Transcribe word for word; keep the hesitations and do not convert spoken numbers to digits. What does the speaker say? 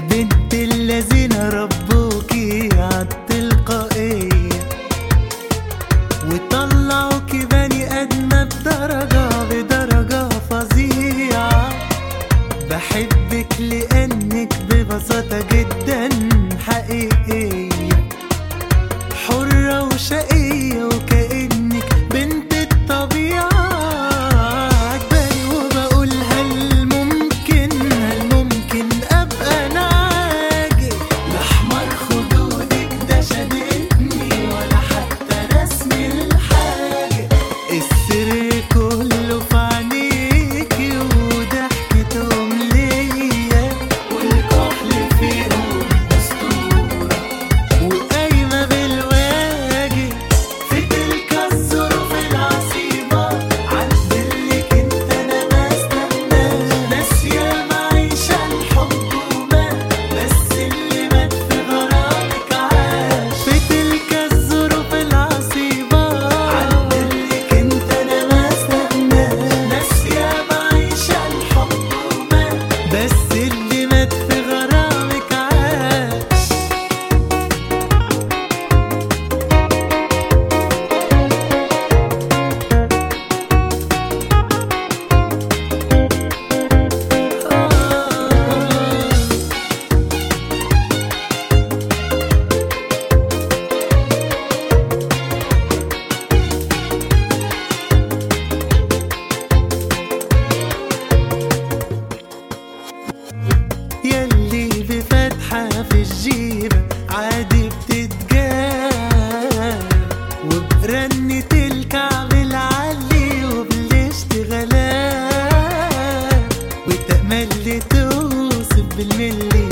بنت الذين ربوكي عالتلقائية وطلعوكي بني ادمة بدرجة بدرجة فظيعة. بحبك لانك ببساطة جدا حقيقية، حرة وشقية وكأنك بنت الطبيعة. عجباني وبقول هل ممكن هل ممكن ابقى انا عاجب؟ الاحمر خدودك ده شددني ولا حتى رسم الحاجب. السر كله في عينيكي وضحكتهم ليا والكحل فيهم اسطورة وقايمة بالواجب. في تلك الظروف العصيبة عدلك انت انا ما استناش، ناسية معيشة الحب ومات بس اللي مات في غرامك عاش. في تلك الظروف العصيبة عدلك انت انا ما استناش، ناسية معيشة الحب ومات بس اللي مات في غرامك عاش. ياللي بفتحة في الجيبة عادي بتتجاب وبرنة الكعب العالي وبالاشتغالات وتأمل توصف بالملي